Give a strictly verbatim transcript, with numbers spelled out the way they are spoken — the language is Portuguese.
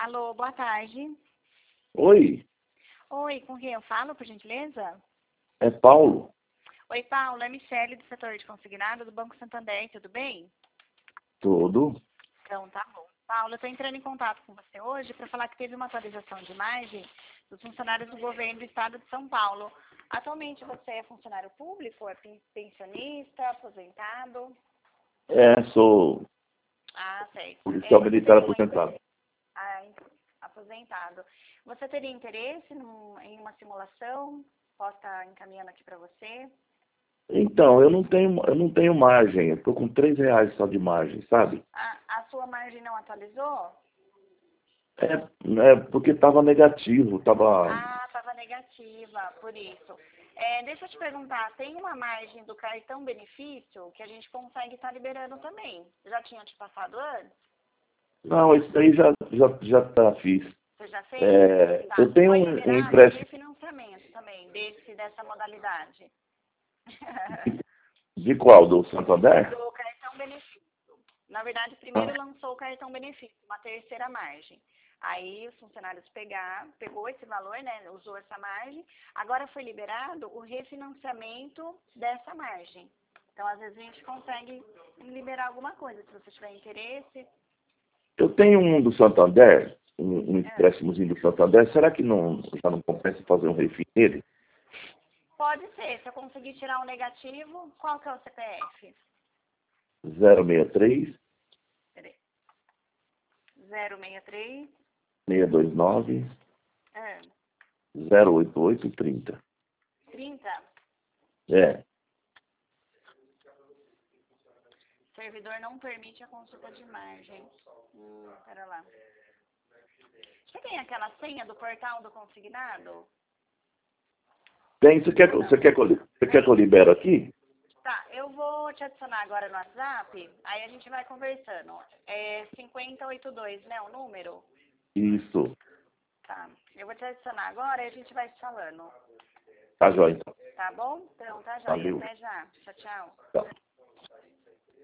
Alô, boa tarde. Oi, Oi, com quem eu falo, por gentileza? é Paulo. Oi, Paulo, é Michele, do setor de consignado do Banco Santander, tudo bem? Tudo? Então, tá bom. Paulo, eu estou entrando em contato com você hoje para falar que teve uma atualização de imagem dos funcionários do governo do estado de São Paulo. Atualmente você é funcionário público, é pen- pensionista, aposentado? É, sou Ah, certo. É, policial você militar teria um aposentado. interesse... Ah, então, aposentado. Você teria interesse num- em uma simulação? Posso estar encaminhando aqui para você? Então, eu não tenho, eu não tenho margem. Eu tô com três reais só de margem, sabe? A, a sua margem não atualizou? É, é porque estava negativo, tava. Ah, estava negativa, por isso. É, deixa eu te perguntar, tem uma margem do cartão benefício que a gente consegue estar liberando também? Já tinha te passado antes? Não, isso aí já já já tá fiz. Você já fez? É, Tá. eu tenho Foi um, um liberado o empréstimo refinanciamento também, desse, dessa modalidade. de qual? Do Santander? Do cartão benefício. Na verdade, Ah, primeiro lançou o cartão benefício, uma terceira margem. Aí os funcionários pegar, pegou esse valor, né, usou essa margem. Agora foi liberado o refinanciamento dessa margem. Então, às vezes a gente consegue liberar alguma coisa, se você tiver interesse. eu tenho um do Santander, um, um É. empréstimozinho do Santander. Será que não já não compensa fazer um refim nele? Pode ser, se eu conseguir tirar um negativo, qual que é o C P F? zero seis três, Peraí. zero seis três. seis dois nove, É. zero oito oito trinta. trinta. É. O servidor não permite a consulta de margem. Hum, pera lá. Você tem aquela senha do portal do consignado? Tem, você quer, Ou você não? quer, que eu, li- você quer que eu Tem? libero aqui? Tá, eu vou te adicionar agora no WhatsApp, aí a gente vai conversando. É cinquenta e oitenta e dois, né, o número? Isso. Tá, eu vou te adicionar agora e a gente vai se falando. Tá, joia, então. Tá bom? Então, tá joia. Valeu. Até já. Tchau, tchau. Tá.